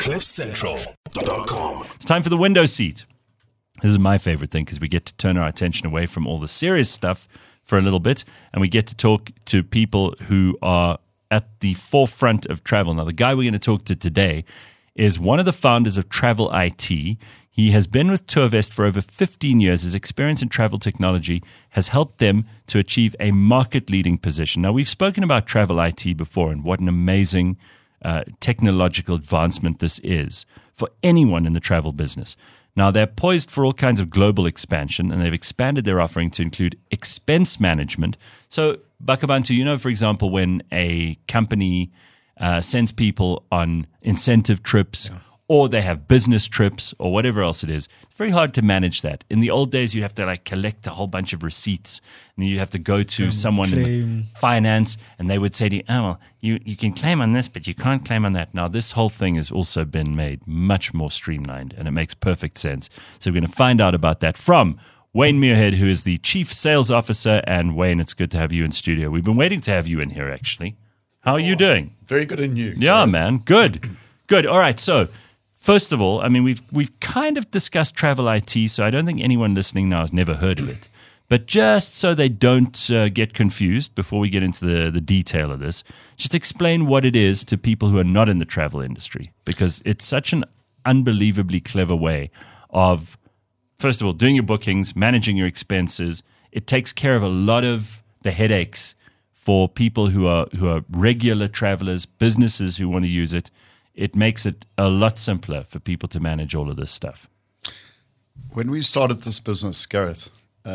CliffCentral.com. It's time for the window seat. This is my favorite thing because we get to turn our attention away from all the serious stuff for a little bit, and we get to talk to people who are at the forefront of travel. Now, the guy we're going to talk to today is one of the founders of Travel IT. He has been with TourVest for over 15 years. His experience in travel technology has helped them to achieve a market-leading position. Now, we've spoken about Travel IT before and what an amazing technological advancement this is for anyone in the travel business. Now, they're poised for all kinds of global expansion, and they've expanded their offering to include expense management. So, Bakabantu, for example, when a company sends people on incentive trips, or they have business trips or whatever else it is, it's very hard to manage that. In the old days, you have to collect a whole bunch of receipts, and you have to go to someone in finance, and they would say to you, oh, well, you can claim on this, but you can't claim on that. Now, this whole thing has also been made much more streamlined, and it makes perfect sense. So we're going to find out about that from Wayne Muirhead, who is the Chief Sales Officer. And Wayne, it's good to have you in studio. We've been waiting to have you in here, actually. How are you doing? Very good, and you? Yeah, man. Good. All right, so first of all, we've kind of discussed Travel IT, so I don't think anyone listening now has never heard of it. But just so they don't get confused before we get into the detail of this, just explain what it is to people who are not in the travel industry, because it's such an unbelievably clever way of, first of all, doing your bookings, managing your expenses. It takes care of a lot of the headaches for people who are regular travelers, businesses who want to use it. It makes it a lot simpler for people to manage all of this stuff. When we started this business, Gareth,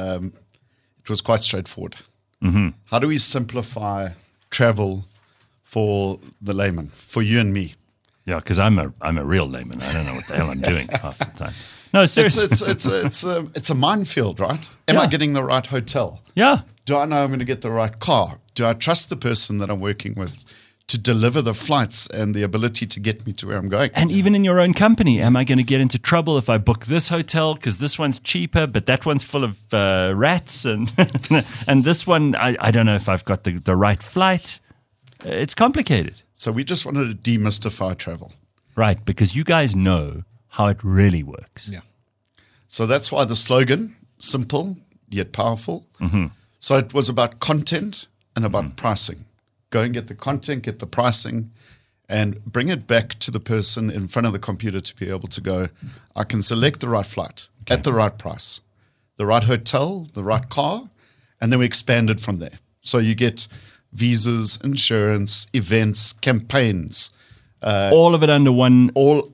it was quite straightforward. Mm-hmm. How do we simplify travel for the layman, for you and me? Yeah, because I'm a real layman. I don't know what the hell I'm doing half the time. No, seriously. It's a minefield, right? Am I getting the right hotel? Yeah. Do I know I'm going to get the right car? Do I trust the person that I'm working with to deliver the flights and the ability to get me to where I'm going? And even in your own company, am I going to get into trouble if I book this hotel because this one's cheaper, but that one's full of rats, and and this one, I don't know if I've got the right flight. It's complicated. So we just wanted to demystify travel. Right, because you guys know how it really works. Yeah. So that's why the slogan, simple yet powerful. Mm-hmm. So it was about content and about pricing. Go and get the content, get the pricing, and bring it back to the person in front of the computer to be able to go, I can select the right flight at the right price, the right hotel, the right car, and then we expand it from there. So you get visas, insurance, events, campaigns. All of it under one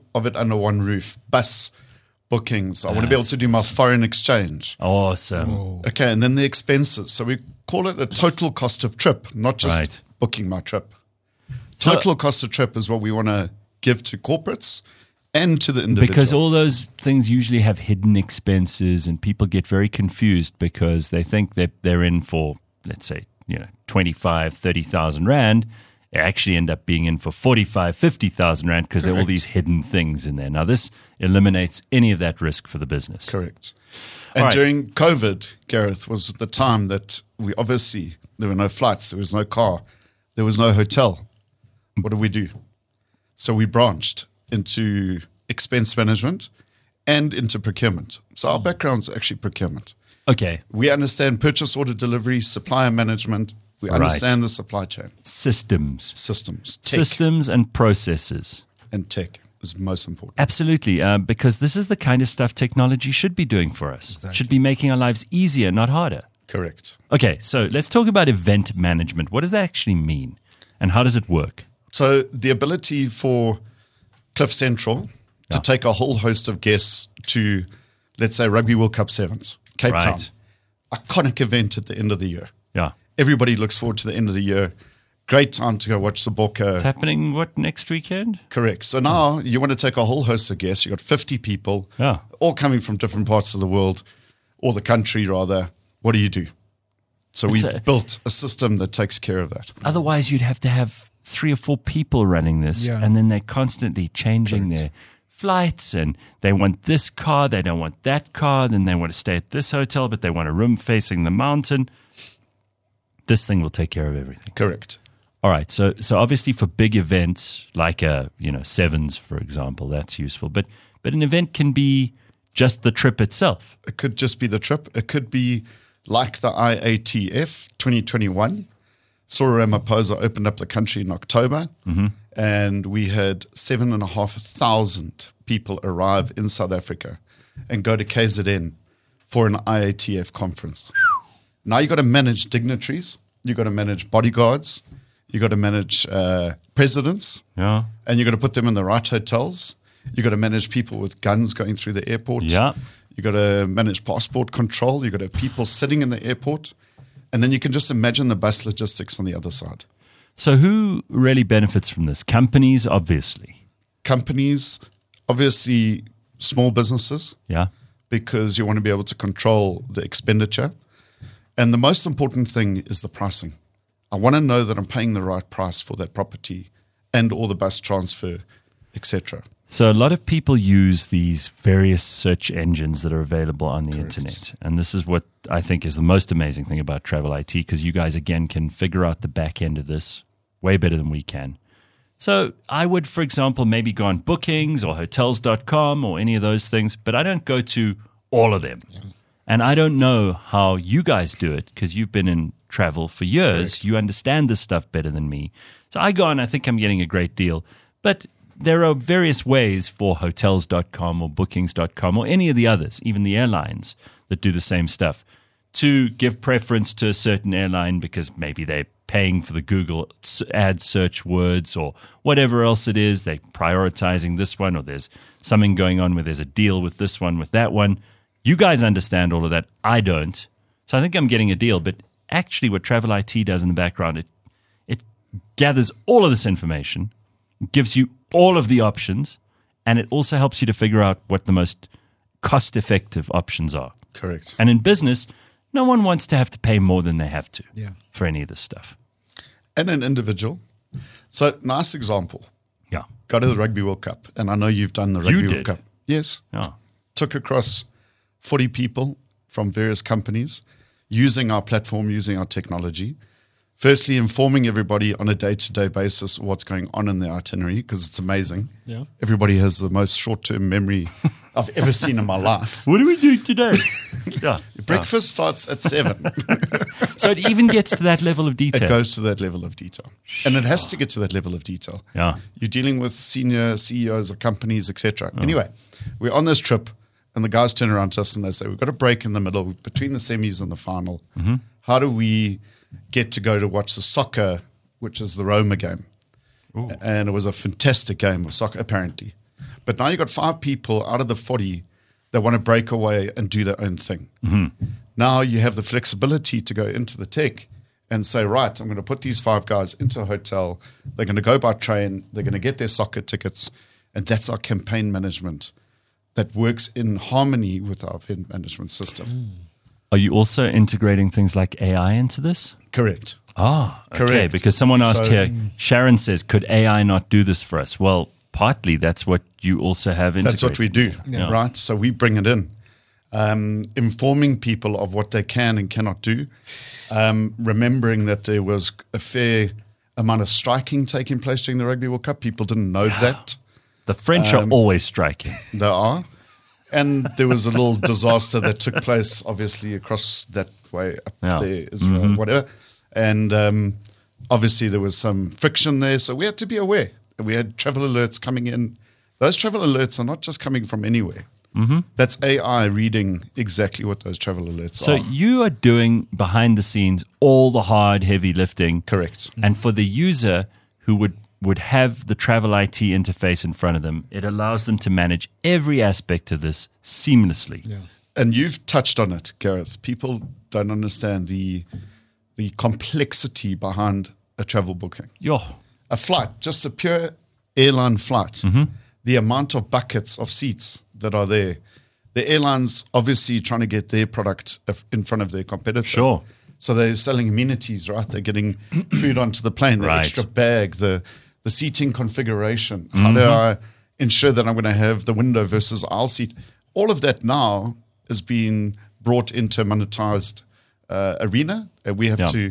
roof. Bus bookings. I want to be able to do my foreign exchange. Awesome. Oh. Okay, and then the expenses. So we call it a total cost of trip, not just booking my trip. Total cost of trip is what we want to give to corporates and to the individual. Because all those things usually have hidden expenses, and people get very confused because they think that they're in for, let's say, 25, 30,000 Rand. They actually end up being in for 45, 50,000 Rand because there are all these hidden things in there. Now, this eliminates any of that risk for the business. Correct. And during COVID, Gareth, was the time that there were no flights, there was no car, there was no hotel. What do we do? So we branched into expense management and into procurement. So our background's actually procurement. Okay. We understand purchase order delivery, supplier management. We understand the supply chain. Systems. Tech. Systems and processes. And tech is most important. Absolutely, because this is the kind of stuff technology should be doing for us. Exactly. Should be making our lives easier, not harder. Correct. Okay, so let's talk about event management. What does that actually mean, and how does it work? So the ability for Cliff Central to take a whole host of guests to, let's say, Rugby World Cup Sevens, Cape Town. Iconic event at the end of the year. Yeah. Everybody looks forward to the end of the year. Great time to go watch the Bokke. It's happening, next weekend? Correct. So now you want to take a whole host of guests. You've got 50 people, all coming from different parts of the world, or the country rather. What do? So we've built a system that takes care of that. Otherwise, you'd have to have 3 or 4 people running this, and then they're constantly changing their flights, and they want this car, they don't want that car, then they want to stay at this hotel, but they want a room facing the mountain. This thing will take care of everything. Correct. All right. So obviously for big events like Sevens, for example, that's useful. But an event can be just the trip itself. It could just be the trip. It could be like the IATF 2021. Cyril Ramaphosa opened up the country in October, and we had 7,500 people arrive in South Africa and go to KZN for an IATF conference. Now you've got to manage dignitaries, you've got to manage bodyguards, you've got to manage presidents, Yeah. and you've got to put them in the right hotels. You've got to manage people with guns going through the airport. Yeah. You've got to manage passport control. You've got to have people sitting in the airport. And then you can just imagine the bus logistics on the other side. So who really benefits from this? Companies, obviously. Companies, obviously small businesses, Yeah. because you want to be able to control the expenditure. And the most important thing is the pricing. I want to know that I'm paying the right price for that property and all the bus transfer, etc. So a lot of people use these various search engines that are available on the internet. And this is what I think is the most amazing thing about Travel IT, because you guys, again, can figure out the back end of this way better than we can. So I would, for example, maybe go on Bookings or Hotels.com or any of those things, but I don't go to all of them. And I don't know how you guys do it, because you've been in travel for years. Correct. You understand this stuff better than me. So I go on, I think I'm getting a great deal. But there are various ways for Hotels.com or Bookings.com or any of the others, even the airlines that do the same stuff, to give preference to a certain airline because maybe they're paying for the Google ad search words or whatever else it is. They're prioritizing this one, or there's something going on where there's a deal with this one, with that one. You guys understand all of that. I don't. So I think I'm getting a deal. But actually what Travel IT does in the background, it gathers all of this information, gives you all of the options, and it also helps you to figure out what the most cost-effective options are. Correct. And in business, no one wants to have to pay more than they have to Yeah. for any of this stuff. And an individual. So, nice example. Yeah. Go to the Rugby World Cup. And I know you've done the You Rugby did? World Cup. Yes. Yeah. Took across 40 people from various companies using our platform, using our technology. Firstly, informing everybody on a day-to-day basis what's going on in the itinerary, because it's amazing. Yeah. Everybody has the most short-term memory I've ever seen in my life. What do we do today? Yeah. Breakfast starts at 7. So it even gets to that level of detail. It goes to that level of detail. And it has to get to that level of detail. Yeah. You're dealing with senior CEOs of companies, etc. Anyway, we're on this trip, and the guys turn around to us and they say, we've got a break in the middle between the semis and the final. How do we get to go to watch the soccer, which is the Roma game? And it was a fantastic game of soccer, apparently. But now you've got 5 people out of the 40 that want to break away and do their own thing. Now you have the flexibility to go into the tech and say, right, I'm going to put these 5 guys into a hotel. They're going to go by train. They're going to get their soccer tickets. And that's our campaign management that works in harmony with our event management system. Are you also integrating things like AI into this? Correct. Ah, okay. Correct. Because someone asked So- here, Sharon says, could AI not do this for us? Well, partly that's what you also have integrated. That's what we do, Yeah. right? So we bring it in, informing people of what they can and cannot do, remembering that there was a fair amount of striking taking place during the Rugby World Cup. People didn't know that. The French are always striking. There are. And there was a little disaster that took place, obviously, across that way up Yeah. there, Israel, whatever. And obviously there was some friction there. So we had to be aware. We had travel alerts coming in. Those travel alerts are not just coming from anywhere. That's AI reading exactly what those travel alerts So are. you are doing behind the scenes all the hard, heavy lifting. Correct. And for the user who would have the Travel IT interface in front of them, it allows them to manage every aspect of this seamlessly. Yeah. And you've touched on it, Gareth. People don't understand the complexity behind a travel booking. Yo, A flight, just a pure airline flight, the amount of buckets of seats that are there. The airlines obviously trying to get their product in front of their competitor. Sure. So they're selling amenities, right? They're getting food onto the plane, the Right. extra bag, the seating configuration. How do I ensure that I'm going to have the window versus aisle seat? All of that now is being brought into a monetized arena. And we have Yeah. to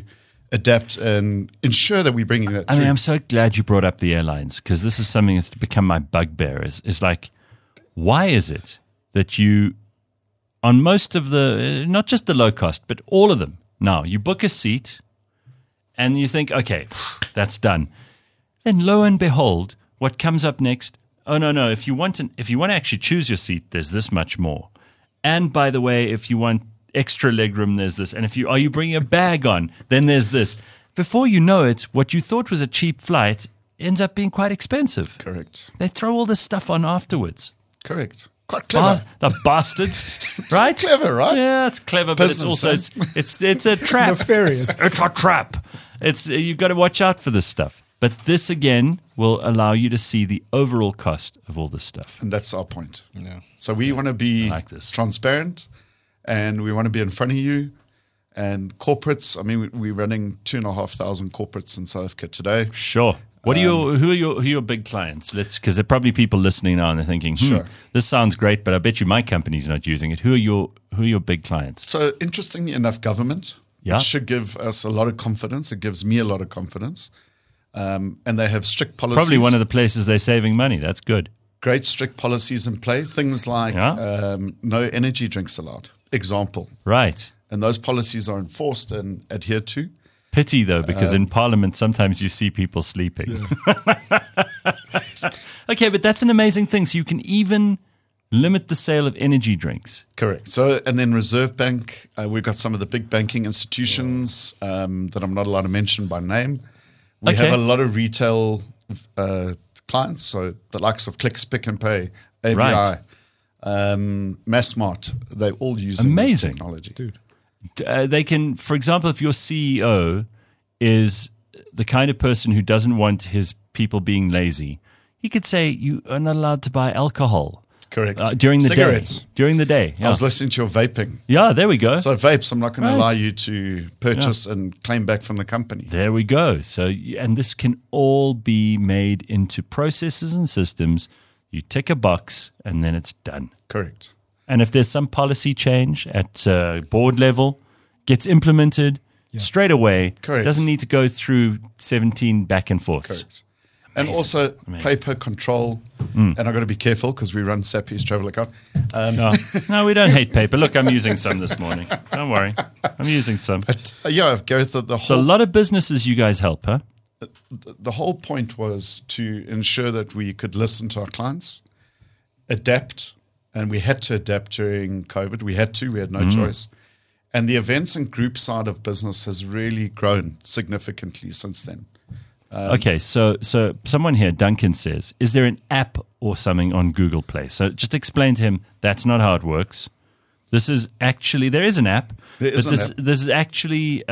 adapt and ensure that we're bringing that I through. mean, I'm so glad you brought up the airlines, because this is something that's become my bugbear. Is like, why is it that you, on most of the, not just the low cost, but all of them, now you book a seat and you think, okay, that's done. Then lo and behold, what comes up next? Oh no! If you want to actually choose your seat, there's this much more. And by the way, if you want extra legroom, there's this. And if you are bringing a bag on, then there's this. Before you know it, what you thought was a cheap flight ends up being quite expensive. Correct. They throw all this stuff on afterwards. Correct. Quite clever. The bastards, right? Clever, right? Yeah, it's clever, but it's Business, also it's a trap. Nefarious. It's a trap. You've got to watch out for this stuff. But this again will allow you to see the overall cost of all this stuff. And that's our point. Yeah. So we want to be like this. transparent, and we want to be in front of you. And corporates, I mean, we're running 2,500 corporates in South Africa today. Sure. Who are your big clients? Because there are probably people listening now and they're thinking, Sure. this sounds great, but I bet you my company's not using it. Who are your big clients? So interestingly enough, government, Yeah. which should give us a lot of confidence. It gives me a lot of confidence. And they have strict policies. Probably one of the places they're saving money. That's good. Great strict policies in play. Things like Yeah. no energy drinks allowed. Example. Right. And those policies are enforced and adhered to. Pity though, because in Parliament sometimes you see people sleeping. Okay, but that's an amazing thing. So you can even limit the sale of energy drinks. Correct. So, and then Reserve Bank, we've got some of the big banking institutions that I'm not allowed to mention by name. We Okay. have a lot of retail clients, so the likes of Clicks, Pick and Pay, ABI, Right. Massmart. They all use Amazing. this technology. Dude. They can, for example, if your CEO is the kind of person who doesn't want his people being lazy, he could say you are not allowed to buy alcohol Correct. during the Cigarettes. day. During the day, yeah. I was listening to your vaping. Yeah, there we go. So vapes, I'm not going Right. to allow you to purchase and claim back from the company. There we go. So, and this can all be made into processes and systems. You tick a box and then it's done. Correct. And if there's some policy change at board level, gets implemented straight away. Correct. Doesn't need to go through 17 back and forths. Correct. And also paper control. And I've got to be careful because we run SAP's travel account. No, we don't hate paper. Look, I'm using some this morning. Don't worry. I'm using some. Yeah, Gareth, the So a whole lot of businesses you guys help, huh? the whole point was to ensure that we could listen to our clients, adapt, and we had to adapt during COVID. We had no choice. And the events and group side of business has really grown significantly since then. Okay, so someone here, Duncan, says, is there an app or something on Google Play? So just explain to him that's not how it works. This is actually, there is an app. There is but an app. this is actually,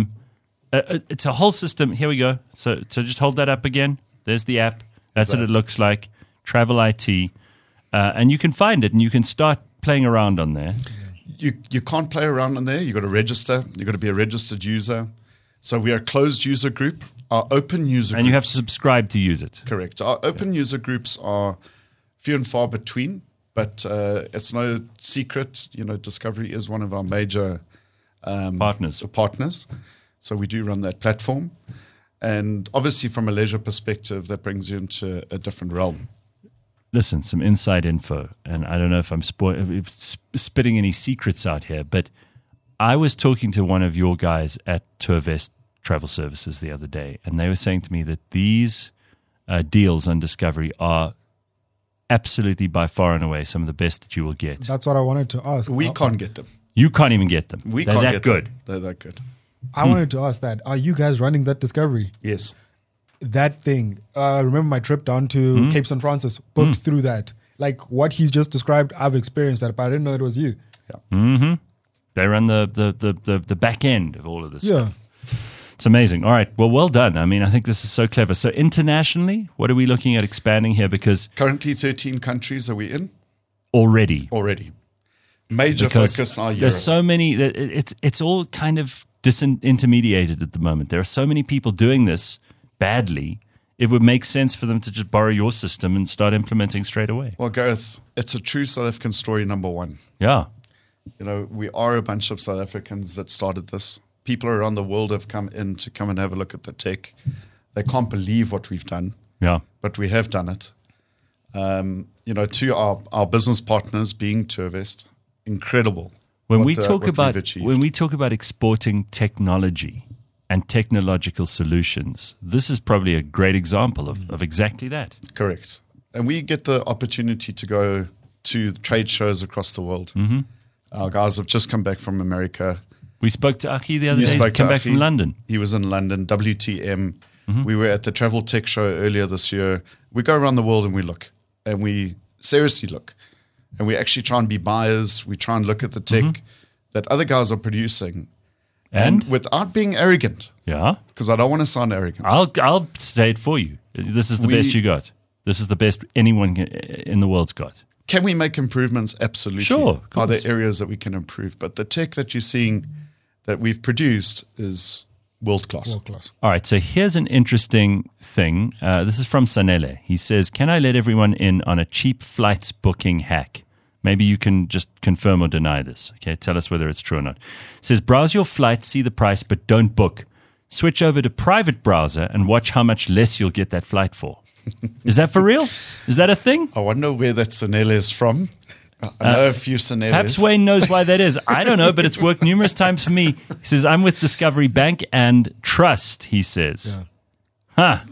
it's a whole system. Here we go. So just hold that up again. There's the app. That's what it looks like. Travel IT. And you can find it and you can start playing around on there. You can't play around on there. You've got to register. You've got to be a registered user. So we are a closed user group. Our open user And groups, you have to subscribe to use it. correct. Our open user groups are few and far between, but it's no secret. You know, Discovery is one of our major Partners. partners. So we do run that platform. And obviously, from a leisure perspective, that brings you into a different realm. Listen, some inside info, and I don't know if I'm spitting any secrets out here, but I was talking to one of your guys at Tourvest Travel Services the other day, and they were saying to me that these deals on Discovery are absolutely by far and away some of the best that you will get. That's what I wanted to ask. We can't get them. You can't even get them. We They're can't that get good. them. They're that good. I wanted to ask that. Are you guys running that Discovery? Yes. That thing. Remember my trip down to Cape St. Francis, booked through that. Like what he's just described, I've experienced that, but I didn't know it was you. They run the back end of all of this Yeah. stuff. It's amazing. All right. Well done. I mean, I think this is so clever. So internationally, what are we looking at expanding here? Because Currently, 13 countries are we in already. Major Because focus now. there's so many. It's all kind of disintermediated at the moment. There are so many people doing this badly. It would make sense for them to just borrow your system and start implementing straight away. Well, Gareth, it's a true South African story, number one. Yeah. You know, we are a bunch of South Africans that started this. People around the world have come in to come and have a look at the tech. They can't believe what we've done, but we have done it. To our business partners being Tourvest, incredible. When we talk about exporting technology and technological solutions, this is probably a great example of exactly that. Correct. And we get the opportunity to go to trade shows across the world. Mm-hmm. Our guys have just come back from America. We spoke to Aki the other day. He came back from London. He was in London, WTM. Mm-hmm. We were at the Travel Tech Show earlier this year. We go around the world and we look. And we seriously look. And we actually try and be buyers. We try and look at the tech that other guys are producing. And without being arrogant. Yeah. Because I don't want to sound arrogant. I'll say it for you. This is the best you got. This is the best anyone in the world's got. Can we make improvements? Absolutely. Sure. Are there areas that we can improve? But the tech that you're seeing that we've produced is world class. All right. So here's an interesting thing. This is from Sanele. He says, can I let everyone in on a cheap flights booking hack? Maybe you can just confirm or deny this. Okay. Tell us whether it's true or not. It says, browse your flight, see the price, but don't book. Switch over to private browser and watch how much less you'll get that flight for. Is that for real? Is that a thing? I wonder where that Sanele is from. I know a few Saneles. Perhaps Wayne knows why that is. I don't know, but it's worked numerous times for me. He says, I'm with Discovery Bank and Trust, he says. Yeah.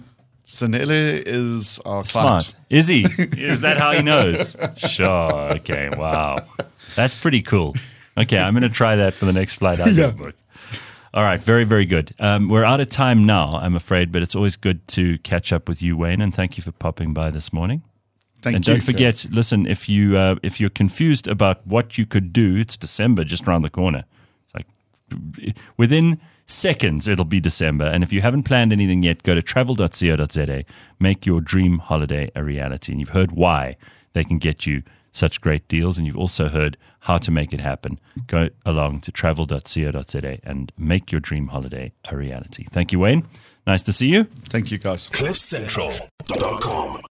Sanele is our Smart. client. Is he? Is that how he knows? Sure. Okay. Wow. That's pretty cool. Okay. I'm going to try that for the next flight I book. All right. Very, very good. We're out of time now, I'm afraid, but it's always good to catch up with you, Wayne, and thank you for popping by this morning. Thank and you. don't forget, listen, if you're confused about what you could do, it's December just around the corner. It's like within seconds it'll be December. And if you haven't planned anything yet, go to travel.co.za, make your dream holiday a reality. And you've heard why they can get you such great deals, and you've also heard how to make it happen. Go along to travel.co.za and make your dream holiday a reality. Thank you, Wayne. Nice to see you. Thank you, guys. CliffCentral.com